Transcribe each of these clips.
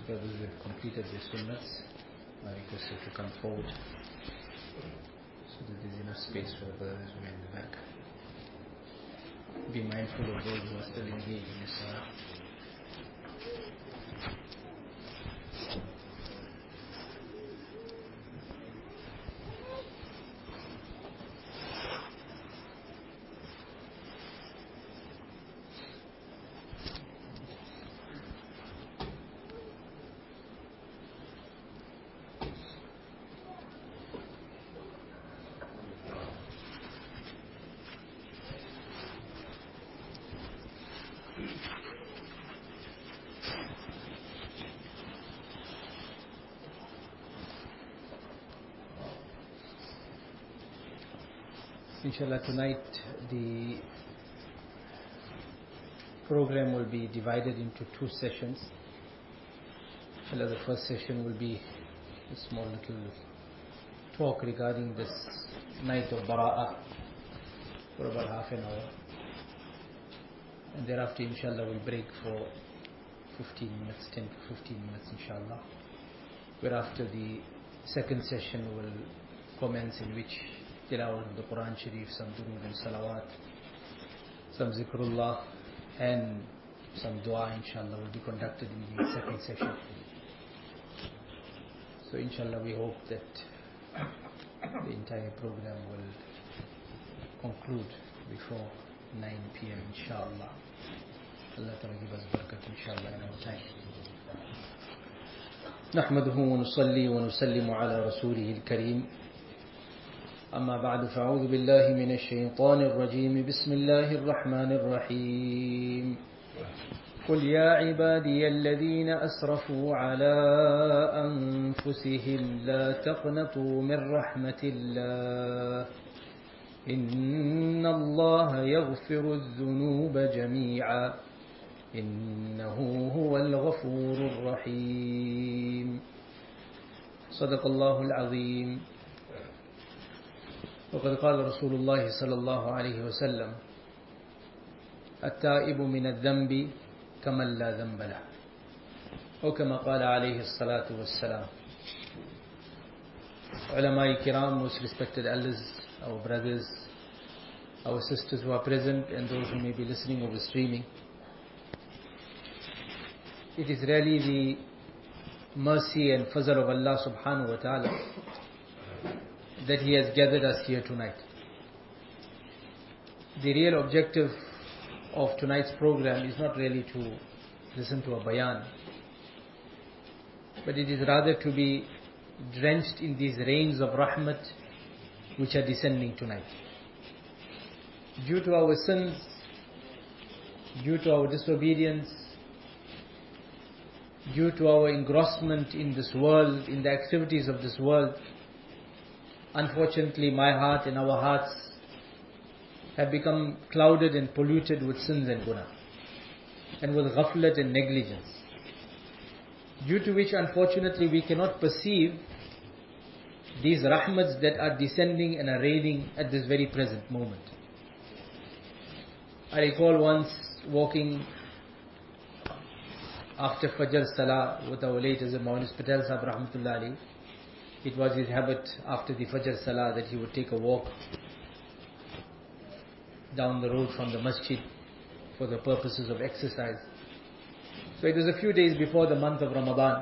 brothers who have completed their sunnahs, I request you to come forward so that there is enough space for the brothers who are in the back. Be mindful of those who are still engaged in the salah. Inshallah, tonight the program will be divided into two sessions. Inshallah, the first session will be a small little talk regarding this night of Bara'ah for about half an hour. And thereafter, inshallah, we'll break for 15 minutes, 10 to 15 minutes, inshallah. Whereafter the second session will commence, in which tilawat of the Quran Sharif, some durood and salawat, some zikrullah, and some dua, inshallah, will be conducted in the second session. So, inshallah, we hope that the entire program will conclude before 9 p.m. inshallah. Allah Ta'ala give us barakat, inshallah, in our time. نحمده ونصلي ونسلم على رسوله الكريم. أما بعد، فأعوذ بالله من الشيطان الرجيم. بسم الله الرحمن الرحيم. قل يا عبادي الذين أسرفوا على أنفسهم لا تقنطوا من رحمة الله إن الله يغفر الذنوب جميعا إنه هو الغفور الرحيم. صدق الله العظيم. وقد قال رسول الله صلى الله عليه وسلم: التائب من الذنب كمن لا ذنب له. أو كما قال عليه الصلاة والسلام. Ulama kiram, most respected elders, our brothers, our sisters who are present, and those who may be listening over streaming, it is really the mercy and fazl of Allah subhanahu wa ta'ala that He has gathered us here tonight. The real objective of tonight's program is not really to listen to a bayan, but it is rather to be drenched in these rains of rahmat which are descending tonight. Due to our sins, due to our disobedience, due to our engrossment in this world, in the activities of this world, unfortunately my heart and our hearts have become clouded and polluted with sins and guna, and with ghaflat and negligence, due to which unfortunately we cannot perceive these rahmats that are descending and are raining at this very present moment. I recall once walking after Fajr Salah with our late Hazrat Maulana Patel Sahib Rahmatullah Alayhi. It was his habit after the Fajr Salah that he would take a walk down the road from the masjid for the purposes of exercise. So it was a few days before the month of Ramadan,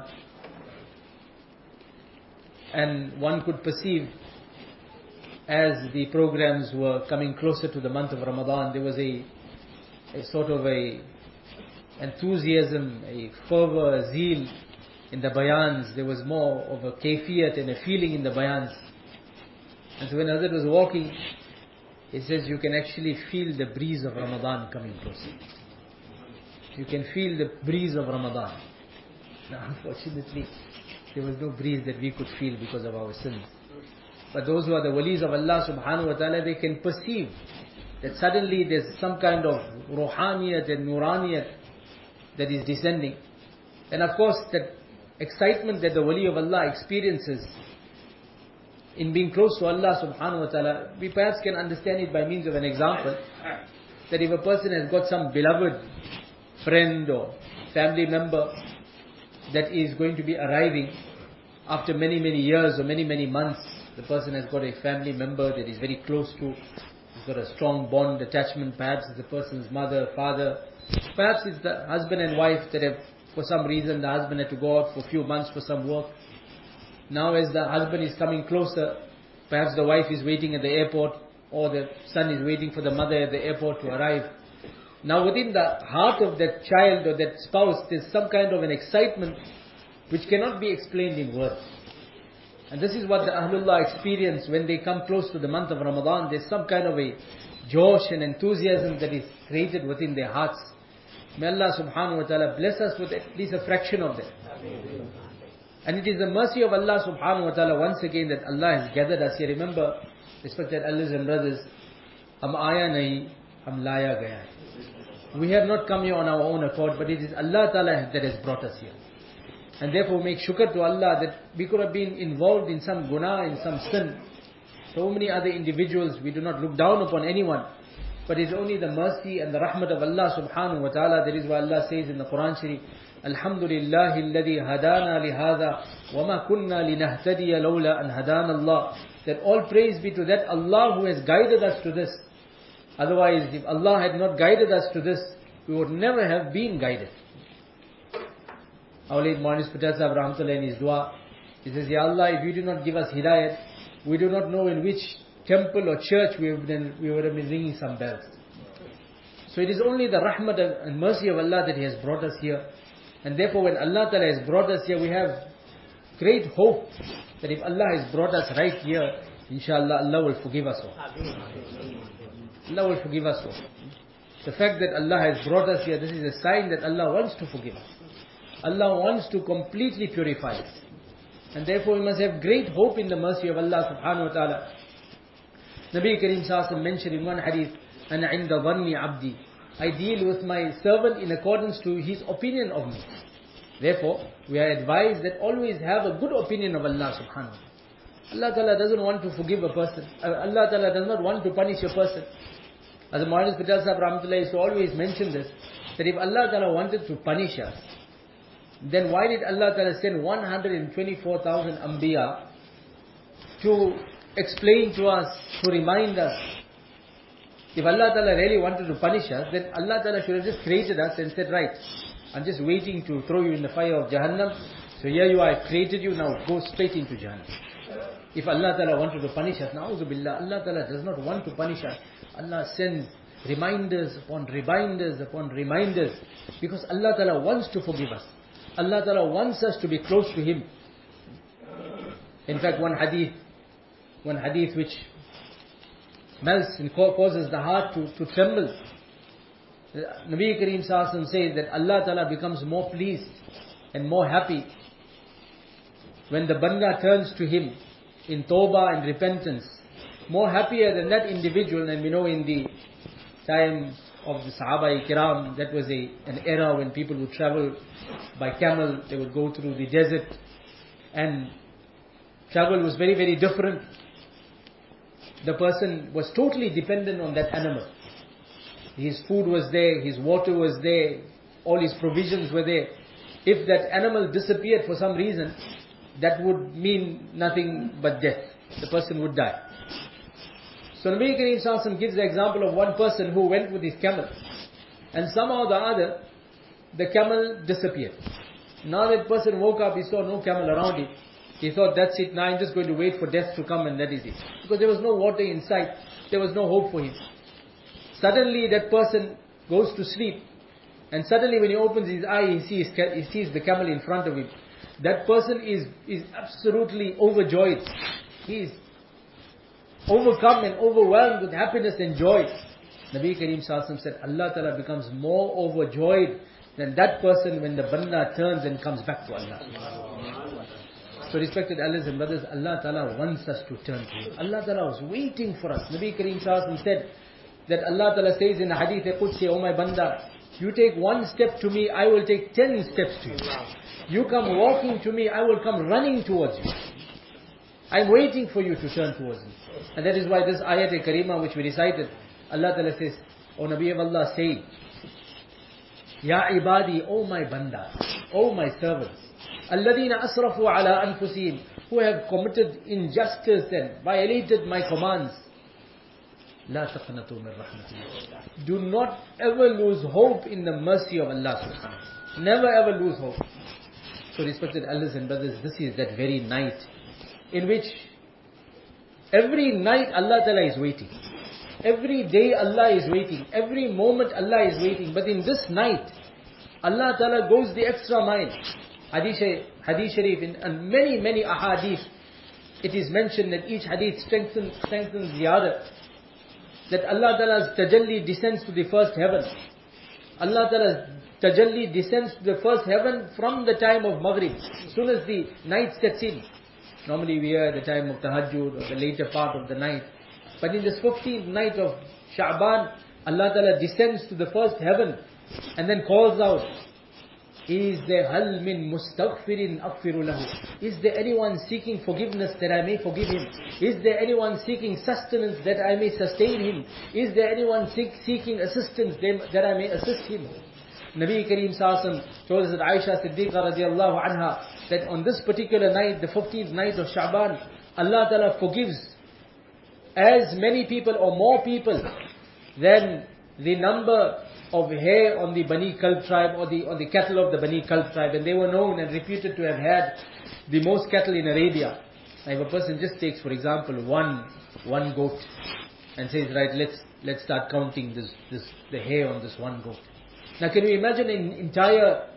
and one could perceive, as the programs were coming closer to the month of Ramadan, there was a sort of a enthusiasm, a fervor, a zeal in the bayans. There was more of a kayfiyat and a feeling in the bayans. And so when Hazrat was walking, he says you can actually feel the breeze of Ramadan coming closer. You can feel the breeze of Ramadan. Now unfortunately, there was no breeze that we could feel because of our sins. But those who are the walis of Allah subhanahu wa ta'ala, they can perceive that suddenly there's some kind of ruhaniyat and nuraniyat that is descending. And of course, that excitement that the wali of Allah experiences in being close to Allah subhanahu wa ta'ala, we perhaps can understand it by means of an example, that if a person has got some beloved friend or family member that is going to be arriving after many, many years or many, many months. The person has got a family member that is very close to, he's got a strong bond, attachment, perhaps it's the person's mother, father, perhaps it's the husband and wife that have, for some reason, the husband had to go out for a few months for some work. Now as the husband is coming closer, perhaps the wife is waiting at the airport, or the son is waiting for the mother at the airport to arrive. Now within the heart of that child or that spouse, there's some kind of an excitement which cannot be explained in words. And this is what the Ahlullah experience when they come close to the month of Ramadan. There's some kind of a josh and enthusiasm that is created within their hearts. May Allah subhanahu wa ta'ala bless us with at least a fraction of that. And it is the mercy of Allah subhanahu wa ta'ala once again that Allah has gathered us here. Remember, respected elders and brothers, hum aaya nahi, hum laya gaya hai. We have not come here on our own accord, but it is Allah ta'ala that has brought us here. And therefore make shukr to Allah that we could have been involved in some guna, in some sin. So many other individuals, we do not look down upon anyone. But it's only the mercy and the rahmat of Allah subhanahu wa ta'ala. That is why Allah says in the Quran Sharif, Alhamdulillahi alladhi hadana lihada wa ma kunna linahtadiya lawla an hadana Allah. That all praise be to that Allah who has guided us to this. Otherwise, if Allah had not guided us to this, we would never have been guided. Our late Maulana Patel Sahib Rahmatullah in his dua, he says, Ya Allah, if you do not give us hidayat, we do not know in which temple or church we would have been ringing some bells. So it is only the rahmat and mercy of Allah that He has brought us here. And therefore when Allah Ta'ala has brought us here, we have great hope that if Allah has brought us right here, inshallah Allah will forgive us all. Allah will forgive us all. The fact that Allah has brought us here, this is a sign that Allah wants to forgive us. Allah wants to completely purify us. And therefore we must have great hope in the mercy of Allah subhanahu wa ta'ala. Nabi Kareem Sallallahu Alaihi Wasallam mentioned in one hadith, Ana inda dhanni abdi. I deal with my servant in accordance to his opinion of me. Therefore, we are advised that always have a good opinion of Allah subhanahu wa ta'ala. Allah Ta'ala doesn't want to forgive a person. Allah Ta'ala does not want to punish a person. As the Maulana Patel Sahib Rahmatullah used to always mention this, that if Allah Ta'ala wanted to punish us, then why did Allah Ta'ala send 124,000 Anbiya to explain to us, to remind us? If Allah Ta'ala really wanted to punish us, then Allah Ta'ala should have just created us and said, right, I'm just waiting to throw you in the fire of Jahannam. So here you are, I created you, now go straight into Jahannam. If Allah Ta'ala wanted to punish us, na'udhu billah, Allah Ta'ala does not want to punish us. Allah sends reminders upon reminders upon reminders, because Allah Ta'ala wants to forgive us. Allah Ta'ala wants us to be close to Him. In fact, one hadith which melts and causes the heart to tremble. Nabi Kareem Sallallahu Alaihi Wasallam says that Allah Ta'ala becomes more pleased and more happy when the banda turns to Him in tawbah and repentance. More happier than that individual. And we know in the time of the Sahaba-i-Kiram, that was an era when people would travel by camel, they would go through the desert, and travel was very, very different. The person was totally dependent on that animal. His food was there, his water was there, all his provisions were there. If that animal disappeared for some reason, that would mean nothing but death. The person would die. So Nabi Kareem Sallallahu Alaihi Wasallam gives the example of one person who went with his camel, and somehow or the other, the camel disappeared. Now that person woke up, he saw no camel around him. He thought, that's it, now I'm just going to wait for death to come and that is it. Because there was no water in sight, there was no hope for him. Suddenly that person goes to sleep, and suddenly when he opens his eye, he sees the camel in front of him. That person is absolutely overjoyed. He is overcome and overwhelmed with happiness and joy. Nabi Kareem Sallallahu Alaihi Wasallam said, Allah Ta'ala becomes more overjoyed than that person when the banda turns and comes back to Allah. So respected elders and brothers, Allah Ta'ala wants us to turn to Him. Allah Ta'ala was waiting for us. Nabi Kareem Sallallahu Alaihi Wasallam said that Allah Ta'ala says in the Hadith Qudsi, O my banda, you take one step to me, I will take 10 steps to you. You come walking to me, I will come running towards you. I'm waiting for you to turn towards me. And that is why this ayat-e-kareemah which we recited, Allah Ta'ala says, O Nabi of Allah, say, Ya ibadi, O my banda, O my servants, الَّذِينَ أَسْرَفُوا عَلَىٰ أَنفُسِهِمْ, who have committed injustice and violated my commands. لَا تَقْنَطُوا مِنْ رَحْمَةِ اللَّهِ. Do not ever lose hope in the mercy of Allah subhanahu wa ta'ala. Never ever lose hope. So respected elders and brothers, this is that very night in which every night Allah Ta'ala is waiting. Every day Allah is waiting. Every moment Allah is waiting. But in this night, Allah Ta'ala goes the extra mile. Hadith Sharif and many ahadith, it is mentioned that each hadith strengthens the other. That Allah Ta'ala's tajalli descends to the first heaven. Allah Ta'ala's tajalli descends to the first heaven from the time of Maghrib. As soon as the night sets in. Normally we are at the time of Tahajjud or the later part of the night. But in this 15th night of Sha'ban, Allah Ta'ala descends to the first heaven and then calls out, Is there hal min mustaghfirin aghfiru lahu? Is there anyone seeking forgiveness that I may forgive him? Is there anyone seeking sustenance that I may sustain him? Is there anyone seeking assistance that I may assist him? Nabi Kareem Sallallahu told us that Aisha Siddiqa radiallahu anha, that on this particular night, the 15th night of Sha'ban, Allah Ta'ala forgives as many people or more people than the number of hair on the Bani Kalb tribe or the cattle of the Bani Kalb tribe. And they were known and reputed to have had the most cattle in Arabia. Now if a person just takes, for example, one goat and says, right, let's start counting the hair on this one goat. Now can you imagine an entire,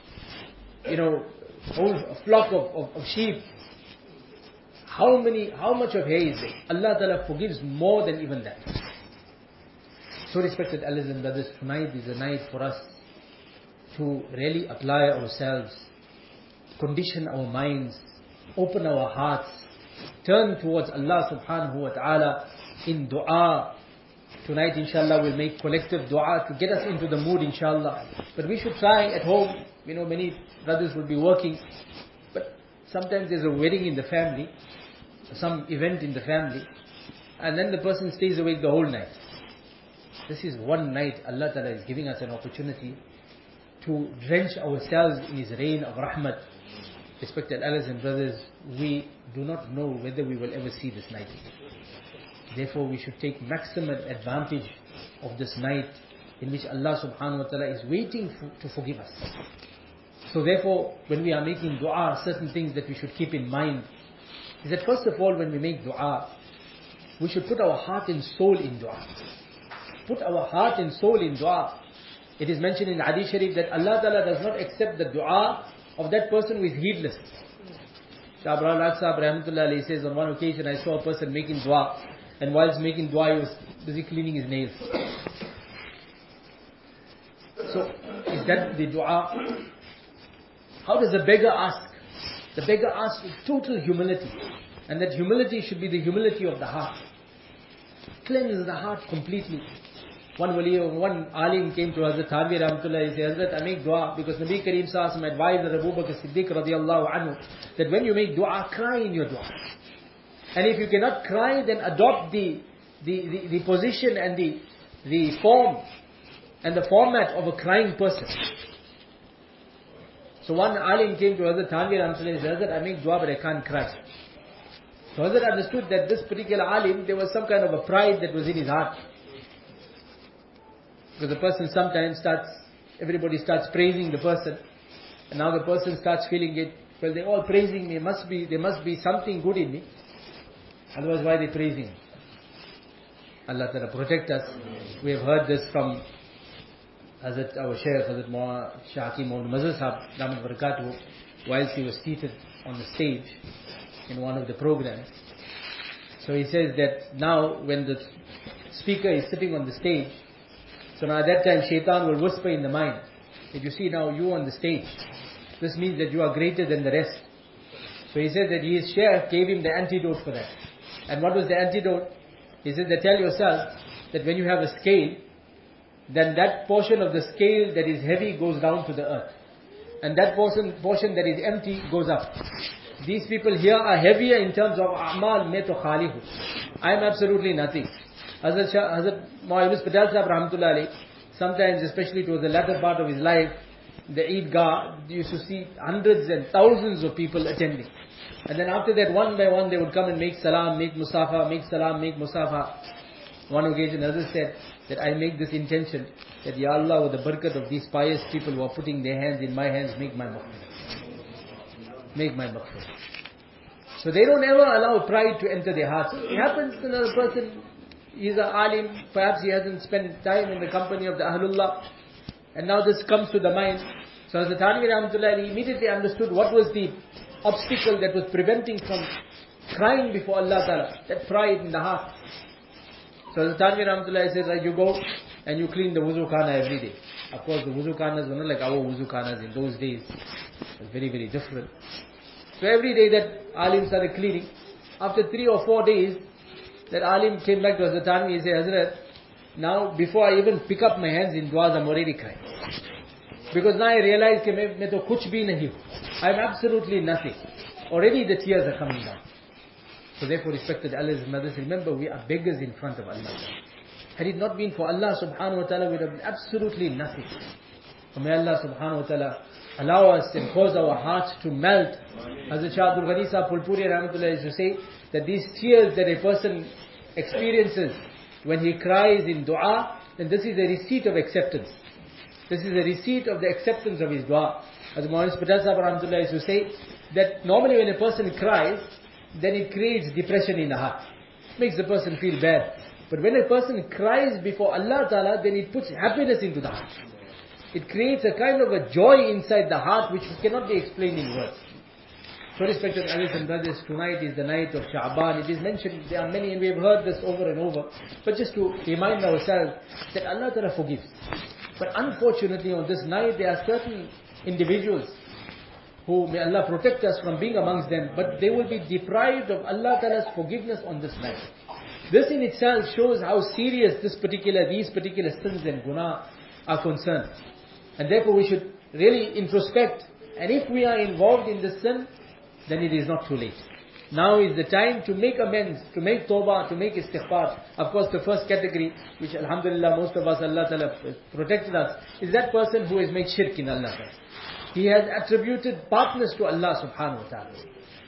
whole flock of sheep? How much of hair is there? Allah Ta'ala forgives more than even that. So respected elders and brothers, tonight is a night for us to really apply ourselves, condition our minds, open our hearts, turn towards Allah subhanahu wa ta'ala in dua. Tonight inshallah we'll make collective dua to get us into the mood inshallah. But we should try at home, many brothers will be working, but sometimes there's a wedding in the family, some event in the family, and then the person stays awake the whole night. This is one night Allah Ta'ala is giving us an opportunity to drench ourselves in His rain of rahmat. Respected elders and brothers, we do not know whether we will ever see this night again. Therefore we should take maximum advantage of this night in which Allah subhanahu wa ta'ala is waiting to forgive us. So therefore, when we are making dua, certain things that we should keep in mind is that first of all, when we make dua, we should put our heart and soul in dua. Put our heart and soul in dua. It is mentioned in Hadith Sharif that Allah Ta'ala does not accept the dua of that person who is heedless. Shah Abraham Raj Sahib Rahmatullah Alayhi says, on one occasion I saw a person making dua, and whilst making dua he was busy cleaning his nails. So, is that the dua? How does the beggar ask? The beggar asks with total humility. And that humility should be the humility of the heart. Cleanse the heart completely. One alim came to Hazrat Thanvi Rahmatullah, he said, Hazrat, I make dua because Nabi Kareem Sallallahu advised Abu Bakr Siddiq radiallahu anhu that when you make dua, cry in your dua. And if you cannot cry, then adopt the position and the form and the format of a crying person. So one alim came to Hazrat Thanvi Rahmatullah, he said, Hazrat, I make dua but I can't cry. So Hazrat understood that this particular alim, there was some kind of a pride that was in his heart. Because the person sometimes everybody starts praising the person, and now the person starts feeling it, well, they're all praising me, there must be something good in me, otherwise why are they praising? Allah Ta'ala protect us. We have heard this from Hazrat, our Shaykh, Hazrat Shah Hakeem Muhammad Mazhar Sahib, Damat Barakatuh, whilst he was seated on the stage in one of the programs. So he says that now when the speaker is sitting on the stage, so now at that time shaitan will whisper in the mind that you see now you on the stage, this means that you are greater than the rest. So he says that his Shaykh gave him the antidote for that. And what was the antidote? He says that tell yourself that when you have a scale, then that portion of the scale that is heavy goes down to the earth, and that portion that is empty goes up. These people here are heavier in terms of a'mal me to khalihu. I am absolutely nothing. Hazrat Maulana Yunus Patel Sahib Rahmatullah Alayhi, sometimes especially towards the latter part of his life, the Eidgah, you used to see hundreds and thousands of people attending. And then after that, one by one, they would come and make salam, make musafa, make salam, make musafa. One occasion, others said that I make this intention that, Ya Allah, with the barakat of these pious people who are putting their hands in my hands, make my maghfirah. Make my maghfirah. So they don't ever allow pride to enter their hearts. It happens to another person, he's an alim, perhaps he hasn't spent time in the company of the Ahlullah, and now this comes to the mind. So Hazrat Thanvi Rahmatullah, he immediately understood what was the obstacle that was preventing from crying before Allah Ta'ala, that pride in the heart. So Hazrat Thanvi Rahmatullah says, right, you go and you clean the wuzu khana every day. Of course, the wuzu khanas were not like our wuzu khanas in those days. It was very, very different. So every day that alim started cleaning, after 3 or 4 days, that alim came back to Hazrat Thanvi and said, Hazrat, now before I even pick up my hands in du'as, I'm already crying. Because now I realize that I to kuch bhi nahi hu. I am absolutely nothing. Already the tears are coming down. So therefore, respected elders and mothers, remember we are beggars in front of Allah. Had it not been for Allah subhanahu wa ta'ala, we would have been absolutely nothing. So may Allah subhanahu wa ta'ala allow us and cause our hearts to melt. Hazrat Shah Abdul Ghani Sahib Phulpuri Rahmatullah used to say that these tears that a person experiences when he cries in dua, then this is a receipt of acceptance. This is a receipt of the acceptance of his dua. As Maulana Patel Sahib Rahmatullah used to say that normally when a person cries, then it creates depression in the heart. Makes the person feel bad. But when a person cries before Allah Ta'ala, then it puts happiness into the heart. It creates a kind of a joy inside the heart which cannot be explained in words. So respected elders and brothers, tonight is the night of Sha'ban. It is mentioned, there are many, and we have heard this over and over. But just to remind ourselves that Allah Ta'ala forgives. But unfortunately on this night there are certain individuals who, may Allah protect us from being amongst them, but they will be deprived of Allah Ta'ala's forgiveness on this night. This in itself shows how serious these particular sins and guna are concerned. And therefore we should really introspect. And if we are involved in this sin, then it is not too late. Now is the time to make amends, to make tawbah, to make istighfar. Of course the first category, which alhamdulillah most of us, Allah Ta'ala protected us, is that person who has made shirk in Allah Ta'ala. He has attributed partners to Allah subhanahu wa ta'ala.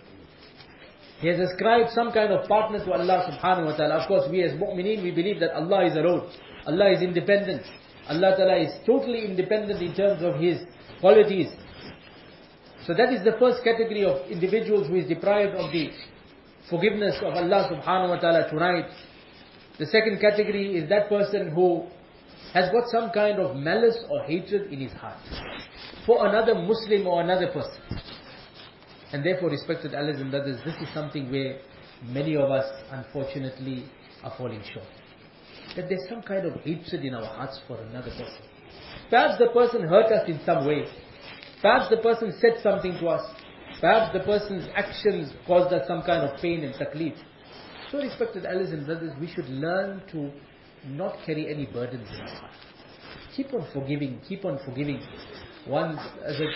He has ascribed some kind of partner to Allah subhanahu wa ta'ala. Of course we as mu'mineen, we believe that Allah is alone. Allah is independent. Allah Ta'ala is totally independent in terms of His qualities. So that is the first category of individuals who is deprived of the forgiveness of Allah subhanahu wa ta'ala tonight. The second category is that person who has got some kind of malice or hatred in his heart for another Muslim or another person. And therefore, respected elders and brothers, this is something where many of us unfortunately are falling short. That there's some kind of hatred in our hearts for another person. Perhaps the person hurt us in some way. Perhaps the person said something to us. Perhaps the person's actions caused us some kind of pain and taklif. So respected elders and brothers, we should learn to not carry any burdens in our heart. Keep on forgiving, keep on forgiving. Once, as a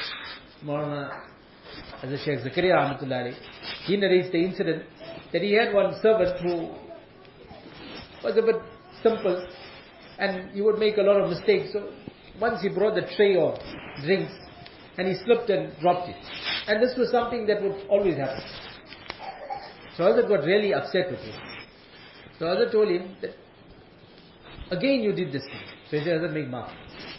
Shaykh Zakaria Ahmatullahi, he narrates the incident that he had one servant who was a bit simple and he would make a lot of mistakes. So once he brought the tray of drinks and he slipped and dropped it. And this was something that would always happen. So Hazrat got really upset with him. So Hazrat told him that again you did this thing. So he said, Hazrat, make maaf.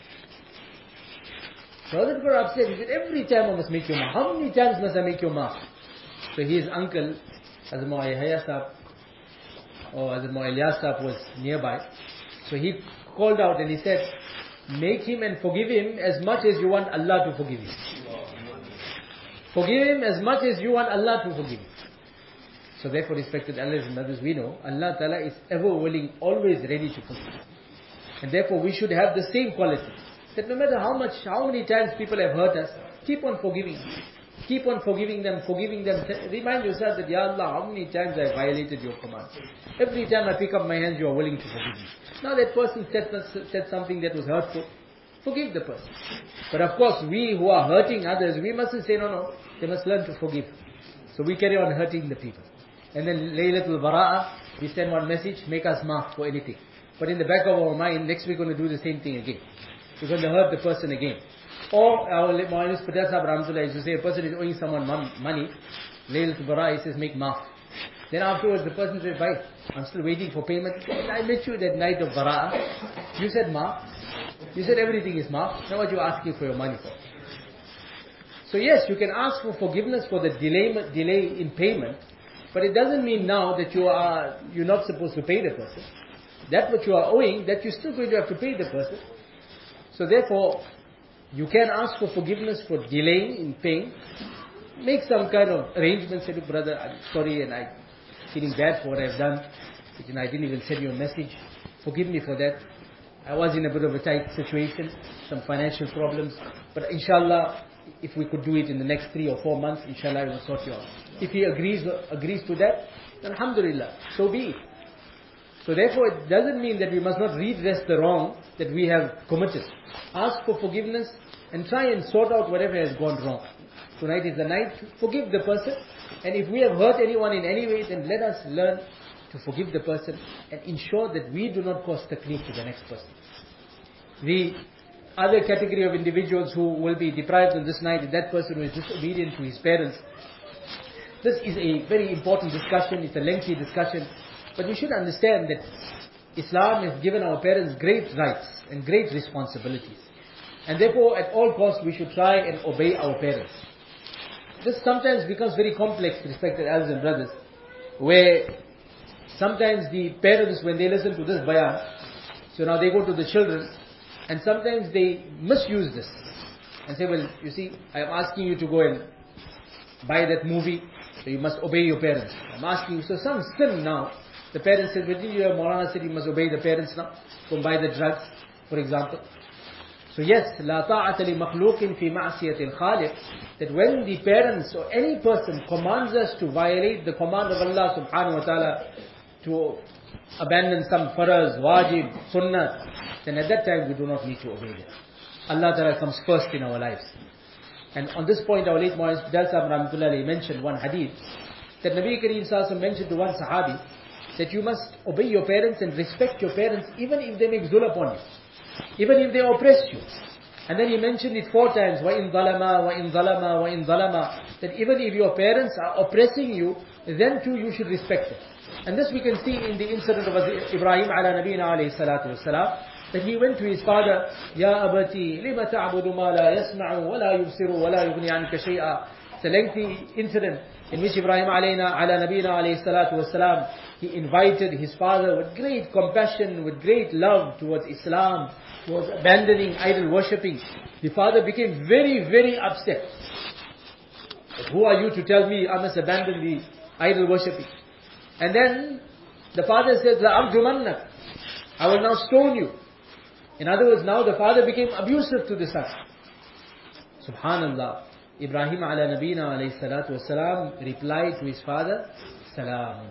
So Hazrat got upset. He said, every time I must make your maaf. How many times must I make your maaf? So his uncle, Hazrat Maulana Yahya Sahib, or Hazrat Maulana Ilyas Sahib was nearby. So he called out and he said, make him and forgive him as much as you want Allah to forgive him. Forgive him as much as you want Allah to forgive him. So therefore, respected elders and brothers, we know Allah Ta'ala is ever willing, always ready to forgive. And therefore we should have the same quality. That no matter how many times people have hurt us, keep on forgiving. Keep on forgiving them. Remind yourself that, Ya Allah, how many times I violated your command. Every time I pick up my hands, you are willing to forgive me. Now that person said something that was hurtful, forgive the person. But of course, we who are hurting others, we mustn't say, no, they must learn to forgive. So we carry on hurting the people. And then Laylatul Bara'a, we send one message, make us maaf for anything. But in the back of our mind, next we're going to do the same thing again. We're going to hurt the person again. Or our Mu'ayyid Patel Sahib Rahmatullah used to say, a person is owing someone money, Laylatul Bara, he says, make maaf. Then afterwards the person says, bhai, I'm still waiting for payment. I met you that night of Bara. You said maaf. You said everything is maaf. Now what you asking for your money for? So yes, you can ask for forgiveness for the delay in payment, but it doesn't mean now that you're not supposed to pay the person. That what you are owing, that you're still going to have to pay the person. So therefore, you can ask for forgiveness for delaying in paying. Make some kind of arrangement. Say, look brother, I'm sorry and I'm feeling bad for what I've done. I didn't even send you a message. Forgive me for that. I was in a bit of a tight situation, some financial problems. But inshallah, if we could do it in the next 3 or 4 months, inshallah I will sort you out. If he agrees to that, then alhamdulillah, so be it. So therefore it doesn't mean that we must not redress the wrong that we have committed. Ask for forgiveness and try and sort out whatever has gone wrong. Tonight is the night to forgive the person, and if we have hurt anyone in any way, then let us learn to forgive the person and ensure that we do not cause taklif to the next person. The other category of individuals who will be deprived on this night is that person who is disobedient to his parents. This is a very important discussion, it's a lengthy discussion, but we should understand that Islam has given our parents great rights and great responsibilities. And therefore, at all costs, we should try and obey our parents. This sometimes becomes very complex, respected elders and brothers, where sometimes the parents, when they listen to this bayan, so now they go to the children, and sometimes they misuse this, and say, well, you see, I am asking you to go and buy that movie, so you must obey your parents. I'm asking you, so some sin now, the parents said, well, your Maulana said you must obey the parents now, go and buy the drugs, for example. So yes, لا طاعة لمخلوق في معصية الخالق, that when the parents or any person commands us to violate the command of Allah subhanahu wa ta'ala, to abandon some faraz, wajib, sunnah, then at that time we do not need to obey them. Allah ta'ala comes first in our lives. And on this point, our late Mu'ayyid Patel Sahib Rahmatullah mentioned one hadith, that Nabi Kareem Sallallahu Alaihi Wasallam mentioned to one sahabi, that you must obey your parents and respect your parents even if they make zul upon you, even if they oppress you. And then he mentioned it 4 times, وَإِن ظَلَمَا وَإِن ظَلَمَا وَإِن ظَلَمَا, that even if your parents are oppressing you, then too you should respect them. And this we can see in the incident of Ibrahim ala nabiyina alayhi salatu wasalam, that he went to his father, Ya abati, lima ta'budu ma la yasma'u, wa la yubsiru, wa la yughni anka shay'a. It's a lengthy incident in which Ibrahim ala nabiyina alayhi salatu wasalam, he invited his father with great compassion, with great love towards Islam, towards abandoning idol worshipping. The father became very, very upset. Who are you to tell me I must abandon the idol worshipping? And then the father said, لَأَرْجُمَنَّكَ, I will now stone you. In other words, now the father became abusive to the son. Subhanallah. Ibrahim ala nabina alayhi salatu wasalam replied to his father, Salaam.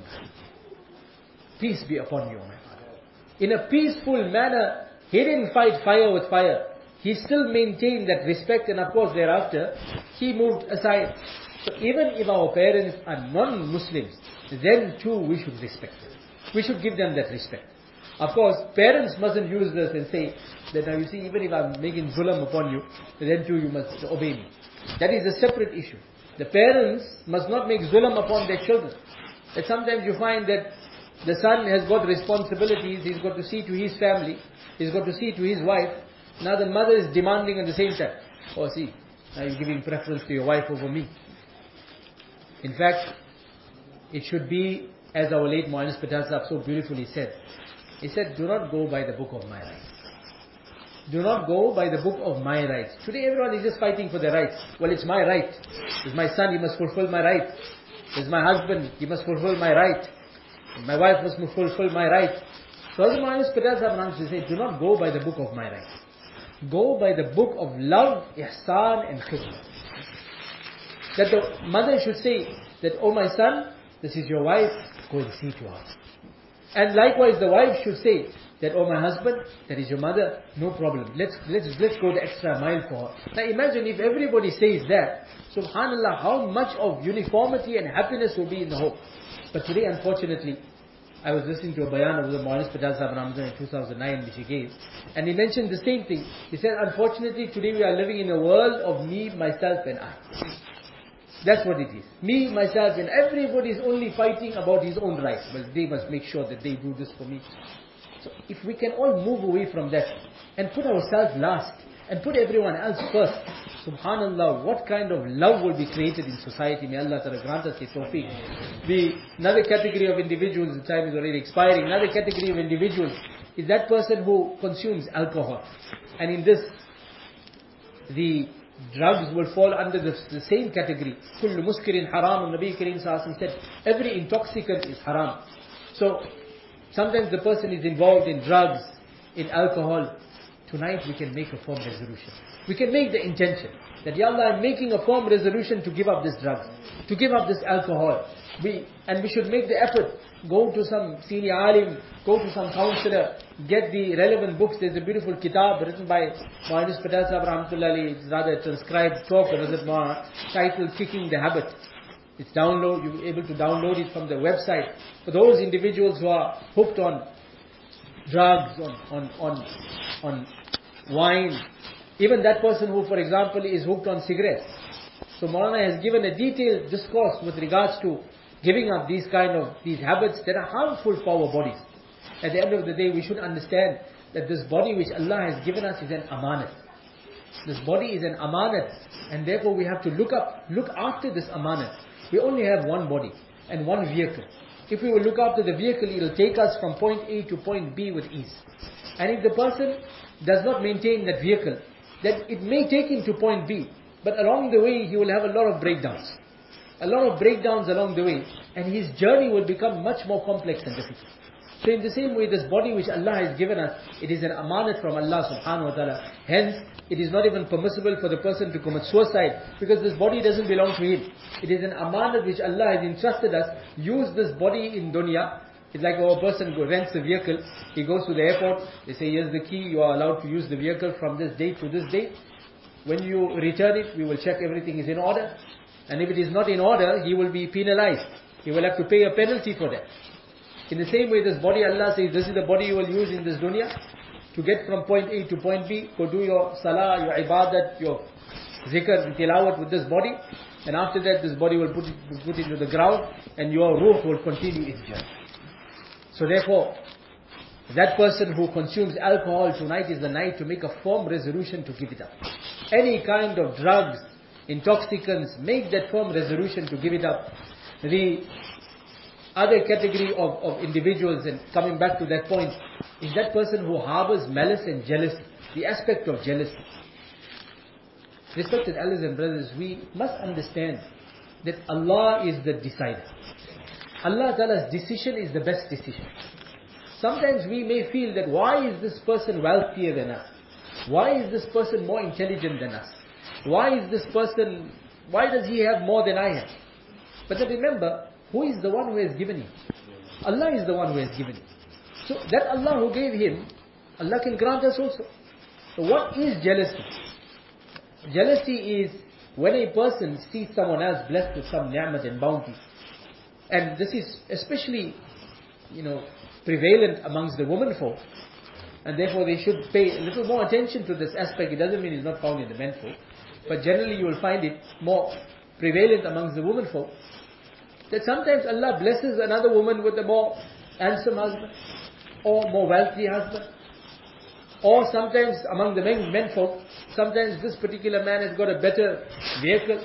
Peace be upon you, my father. In a peaceful manner, he didn't fight fire with fire. He still maintained that respect, and of course thereafter, he moved aside. So even if our parents are non-Muslims, then too we should respect them. We should give them that respect. Of course, parents mustn't use this and say that now you see, even if I'm making zulm upon you, then too you must obey me. That is a separate issue. The parents must not make zulm upon their children. That sometimes you find that the son has got responsibilities, he's got to see to his family, he's got to see to his wife. Now the mother is demanding at the same time. Oh see, now you're giving preference to your wife over me. In fact, it should be, as our late Mu'ayyid Patel Sahib so beautifully said, he said, do not go by the book of my rights. Do not go by the book of my rights. Today everyone is just fighting for their rights. Well, it's my right. It's my son, he must fulfill my right. It's my husband, he must fulfill my right. My wife must fulfill my right. So as Mu'ayyid Patel Sahib said, do not go by the book of my rights. Go by the book of love, ihsan and khidmah. That the mother should say that, oh my son, this is your wife, go and see to her. And likewise the wife should say that, oh my husband, that is your mother, no problem. Let's go the extra mile for her. Now imagine if everybody says that, subhanallah, how much of uniformity and happiness will be in the home. But today unfortunately, I was listening to a bayan of the Maulana Patel Sahib Ramzan in 2009 which he gave, and he mentioned the same thing. He said, unfortunately today we are living in a world of me, myself and I. That's what it is. Me, myself and everybody is only fighting about his own rights. Well, they must make sure that they do this for me. So if we can all move away from that and put ourselves last and put everyone else first, subhanallah, what kind of love will be created in society? May Allah Ta'ala grant us the tawfiq. Another category of individuals, the time is already expiring, another category of individuals is that person who consumes alcohol. And in this, the drugs will fall under the same category. Kullu muskirin haram. Nabi Kareem Sallallahu said, every intoxicant is haram. So, sometimes the person is involved in drugs, in alcohol. Tonight we can make a firm resolution. We can make the intention that, Ya Allah, I'm making a firm resolution to give up this drugs, to give up this alcohol. And we should make the effort. Go to some senior alim, go to some counselor, get the relevant books. There's a beautiful kitab written by Maulana Patel Sahib Rahmatullahi. It's rather a transcribed talk, titled Kicking the Habit. It's you're able to download it from the website. For those individuals who are hooked on drugs, on wine, even that person who, for example, is hooked on cigarettes. So Maulana has given a detailed discourse with regards to giving up these habits that are harmful for our bodies. At the end of the day, we should understand that this body which Allah has given us is an amanat. This body is an amanat, and therefore we have to look after this amanat. We only have one body and one vehicle. If we will look after the vehicle, it will take us from point A to point B with ease. And if the person does not maintain that vehicle, then it may take him to point B, but along the way he will have a lot of breakdowns. A lot of breakdowns along the way, and his journey will become much more complex and difficult. So in the same way, this body which Allah has given us, it is an amanat from Allah subhanahu wa ta'ala. Hence, it is not even permissible for the person to commit suicide, because this body doesn't belong to him. It is an amanat which Allah has entrusted us. Use this body in dunya. It's like a person rents a vehicle, he goes to the airport, they say, here's the key, you are allowed to use the vehicle from this date to this date. When you return it, we will check everything is in order. And if it is not in order, he will be penalized. He will have to pay a penalty for that. In the same way, this body, Allah says, this is the body you will use in this dunya to get from point A to point B. Go do your salah, your ibadat, your zikr, tilawat with this body. And after that, this body will put into the ground, and your ruh will continue its journey. So therefore, that person who consumes alcohol, tonight is the night to make a firm resolution to give it up. Any kind of drugs, intoxicants, make that firm resolution to give it up. The other category of individuals, and coming back to that point, is that person who harbors malice and jealousy. The aspect of jealousy. Respected elders and brothers, we must understand that Allah is the decider. Allah Ta'ala's decision is the best decision. Sometimes we may feel that why is this person wealthier than us? Why is this person more intelligent than us? Why does he have more than I have? But then remember, who is the one who has given him? Allah is the one who has given him. So that Allah who gave him, Allah can grant us also. So what is jealousy? Jealousy is when a person sees someone else blessed with some ni'mat and bounty. And this is especially, prevalent amongst the women folk. And therefore they should pay a little more attention to this aspect. It doesn't mean it's not found in the men folk. But generally you will find it more prevalent amongst the women folk. That sometimes Allah blesses another woman with a more handsome husband, or more wealthy husband. Or sometimes among the men folk, sometimes this particular man has got a better vehicle.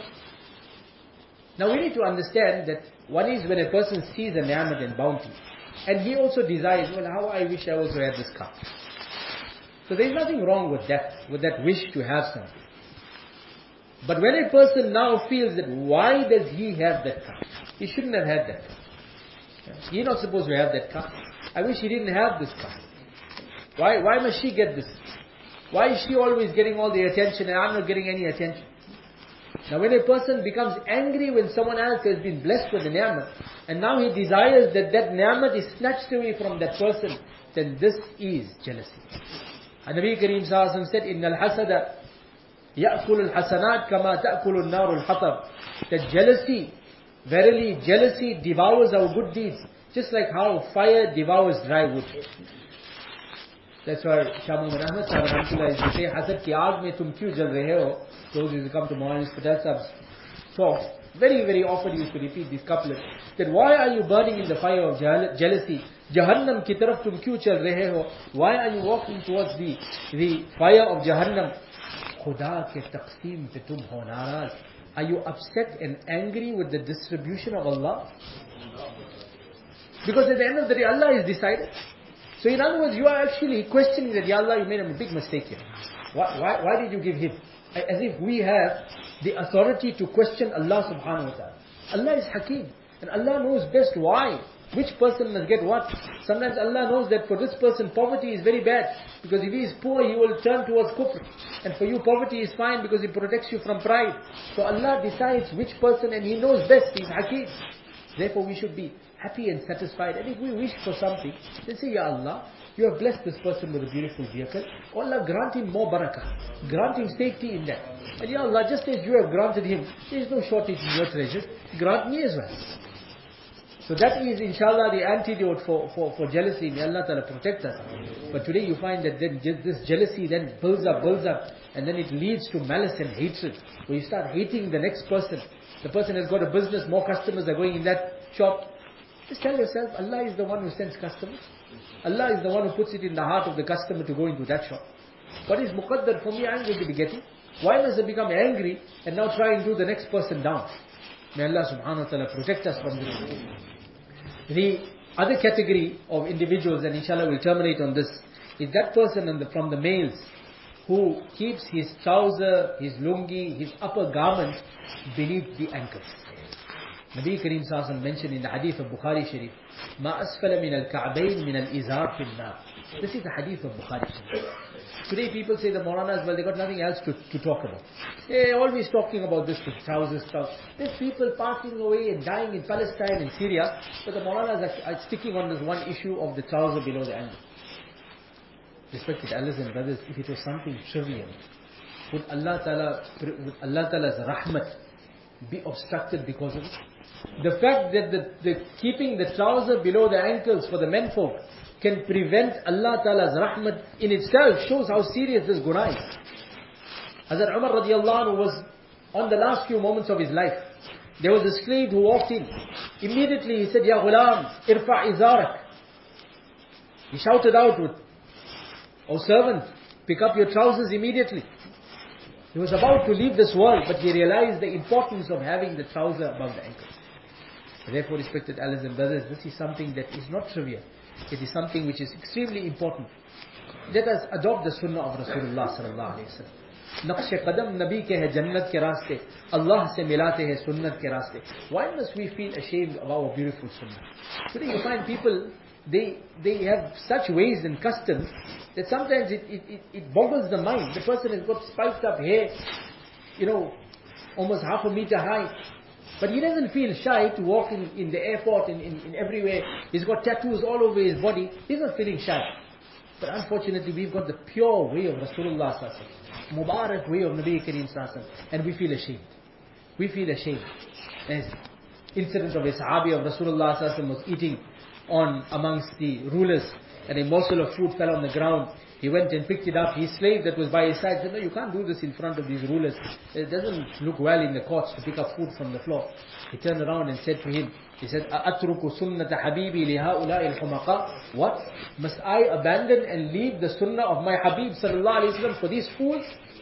Now we need to understand that one is when a person sees a ni'mat and bounty, and he also desires, how I wish I also had this car. So there is nothing wrong with that wish to have something. But when a person now feels that why does he have that car? He shouldn't have had that car. He's not supposed to have that car. I wish he didn't have this car. Why must she get this? Why is she always getting all the attention and I'm not getting any attention? Now when a person becomes angry when someone else has been blessed with a ni'mat, and now he desires that ni'mat is snatched away from that person, then this is jealousy. And Nabi Kareem Sallallahu Alaihi Wasallam said, إِنَّ الْحَسَدَ يَأْكُلُ الْحَسَنَاتِ كَمَا تَأْكُلُ النَّارُ الْحَطَبِ. That jealousy, verily jealousy devours our good deeds, Just like how fire devours dry wood. That's why Shah Muhammad Ahmad Sahib Rahmatullah used to say, Hasad ki aag mein tum kyun jal rahe ho? Those who come to Maulana Patel Sahib's talks, very, very often he used to repeat this couplet, that why are you burning in the fire of jealousy? Jahannam ki taraf tum kyun chal rahe ho? Why are you walking towards the fire of Jahannam? Khuda ke taqseem pe tum ho naraz. Are you upset and angry with the distribution of Allah? Because at the end of the day, Allah is decided. So in other words, you are actually questioning that, Ya Allah, you made a big mistake here. Why did you give him? As if we have the authority to question Allah subhanahu wa ta'ala. Allah is Hakim. And Allah knows best why. Which person must get what. Sometimes Allah knows that for this person, poverty is very bad. Because if he is poor, he will turn towards kufr. And for you, poverty is fine because it protects you from pride. So Allah decides which person, and He knows best. He is Hakim. Therefore, we should be happy and satisfied. And if we wish for something, then say, Ya Allah, you have blessed this person with a beautiful vehicle. Oh Allah, grant him more barakah. Grant him safety in that. And Ya Allah, just as you have granted him, there is no shortage in your treasures. Grant me as well. So that is, inshallah, the antidote for jealousy. May Allah Ta'ala protect us. But today you find that then this jealousy then builds up, and then it leads to malice and hatred. Where you start hating the next person. The person has got a business, more customers are going in that shop. Just tell yourself, Allah is the one who sends customers. Allah is the one who puts it in the heart of the customer to go into that shop. What is muqaddar for me, I am going to be getting. Why must I become angry and now try and do the next person down? May Allah subhanahu wa ta'ala protect us from this. The other category of individuals, and inshallah we'll terminate on this, is that person from the males who keeps his trouser, his lungi, his upper garment beneath the ankles. Nabi Kareem Sallallahu Alaihi Wasallam mentioned in the hadith of Bukhari Sharif, Ma asfala min al-ka'bayn min al-izar fil nar. This is the hadith of Bukhari Sharif. Today people say the Maulanas, well, they got nothing else to talk about. They're always talking about this trousers stuff. There's people passing away and dying in Palestine and Syria, but the Maulanas are sticking on this one issue of the trouser below the ankle. Respected elders and brothers, if it was something trivial, would Allah Ta'ala's rahmat be obstructed because of it? The fact that the keeping the trouser below the ankles for the menfolk can prevent Allah Ta'ala's rahmat in itself shows how serious this guna is. Hazrat Umar radiallahu anhu was on the last few moments of his life. There was a slave who walked in. Immediately he said, Ya ghulam, irfa' izarak. He shouted out with, O servant, pick up your trousers immediately. He was about to leave this world, but he realized the importance of having the trouser above the ankles. Therefore, respected elders and brothers, this is something that is not trivial. It is something which is extremely important. Let us adopt the sunnah of Rasulullah sallallahu alaihi wasallam. Naqsh qadam Nabi ke hai jannat ke raaste, Allah se milate hai sunnat ke raaste. Why must we feel ashamed of our beautiful sunnah? Today you find people, they have such ways and customs that sometimes it boggles the mind. The person has got spiked up hair, almost half a meter high. But he doesn't feel shy to walk in the airport, in everywhere. He's got tattoos all over his body. He's not feeling shy. But unfortunately, we've got the pure way of Rasulullah sallallahu alaihi wasallam, Mubarak way of Nabi Kareem sallallahu alaihi wasallam, and we feel ashamed. We feel ashamed. There's incident of a Sahabi of Rasulullah sallallahu alaihi wasallam was eating amongst the rulers, and a morsel of food fell on the ground. He went and picked it up. His slave that was by his side said, no, you can't do this in front of these rulers. It doesn't look well in the courts to pick up food from the floor. He turned around and said to him, he said, أَأَتْرُكُ سُنَّةَ حَبِيبِي لِهَؤُلَاءِ الْحُمَقَاءِ. What? Must I abandon and leave the sunnah of my Habib sallallahu alayhi wa sallam for these fools?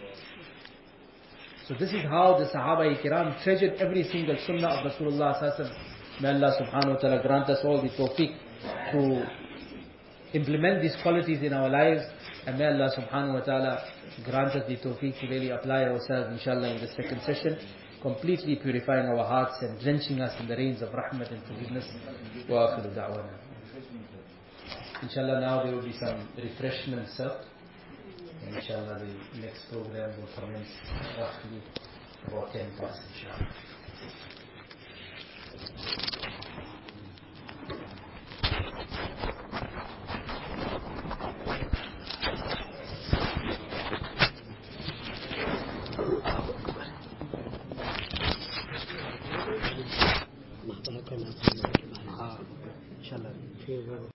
So this is how the Sahaba-i-Kiram treasured every single sunnah of Rasulullah sallallahu alayhi wa sallam. May Allah subhanahu wa ta'ala grant us all the tawfiq to implement these qualities in our lives. And may Allah subhanahu wa ta'ala grant us the tawfiq to really apply ourselves, inshallah, in the second session, completely purifying our hearts and drenching us in the rains of rahmat and forgiveness. Wa akhiru da'wana. Inshallah, now there will be some refreshment served. And inshallah, the next program will commence roughly about 10 past, inshallah. inshallah. ठीक है।